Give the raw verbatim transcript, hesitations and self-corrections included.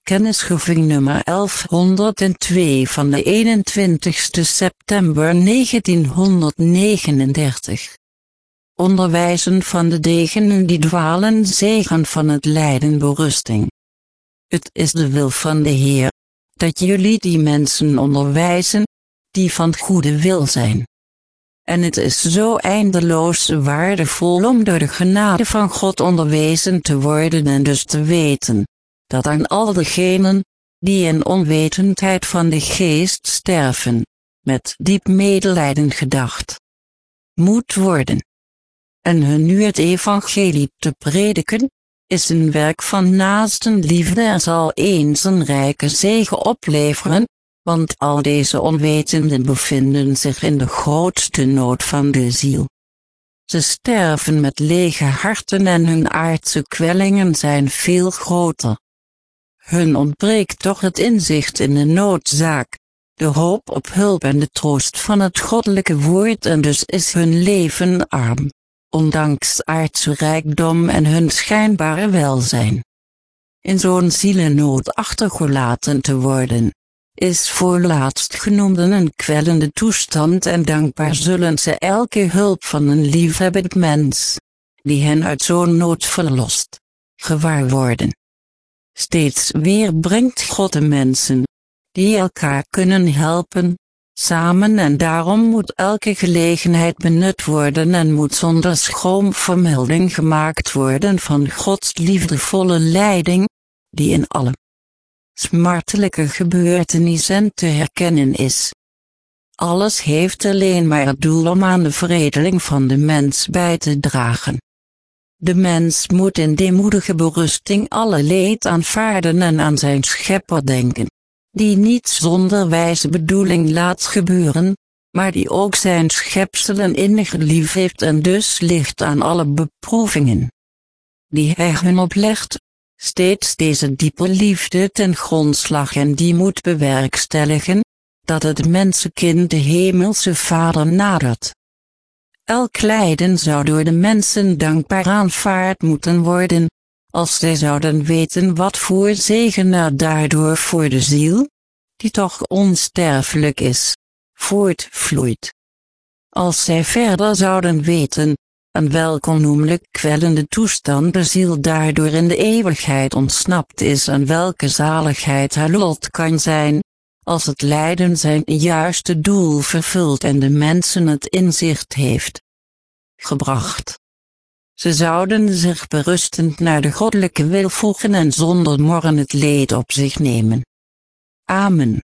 Kennisgeving nummer elfhonderdtwee van de eenentwintigste september negentienhonderdnegenendertig. Onderwijzen van de degenen die dwalen, zegen van het lijden, berusting. Het is de wil van de Heer, dat jullie die mensen onderwijzen, die van goede wil zijn. En het is zo eindeloos waardevol om door de genade van God onderwezen te worden en dus te weten, dat aan al degenen, die in onwetendheid van de geest sterven, met diep medelijden gedacht moet worden. En hun nu het evangelie te prediken, is een werk van naastenliefde en zal eens een rijke zegen opleveren, want al deze onwetenden bevinden zich in de grootste nood van de ziel. Ze sterven met lege harten en hun aardse kwellingen zijn veel groter. Hun ontbreekt toch het inzicht in de noodzaak, de hoop op hulp en de troost van het goddelijke woord, en dus is hun leven arm, ondanks aardse rijkdom en hun schijnbare welzijn. In zo'n zielennood achtergelaten te worden, is voor laatstgenoemden een kwellende toestand, en dankbaar zullen ze elke hulp van een liefhebbend mens, die hen uit zo'n nood verlost, gewaar worden. Steeds weer brengt God de mensen, die elkaar kunnen helpen, samen, en daarom moet elke gelegenheid benut worden en moet zonder schroom vermelding gemaakt worden van Gods liefdevolle leiding, die in alle smartelijke gebeurtenissen te herkennen is. Alles heeft alleen maar het doel om aan de veredeling van de mens bij te dragen. De mens moet in deemoedige berusting alle leed aanvaarden en aan zijn schepper denken, die niet zonder wijze bedoeling laat gebeuren, maar die ook zijn schepselen innig lief heeft en dus ligt aan alle beproevingen die hij hun oplegt, steeds deze diepe liefde ten grondslag, en die moet bewerkstelligen, dat het mensenkind de hemelse Vader nadert. Elk lijden zou door de mensen dankbaar aanvaard moeten worden, als zij zouden weten wat voor zegen er daardoor voor de ziel, die toch onsterfelijk is, voortvloeit. Als zij verder zouden weten, aan welk onnoemelijk kwellende toestand de ziel daardoor in de eeuwigheid ontsnapt is, en welke zaligheid haar lot kan zijn, als het lijden zijn juiste doel vervult en de mensen het inzicht heeft gebracht. Ze zouden zich berustend naar de goddelijke wil voegen en zonder morren het leed op zich nemen. Amen.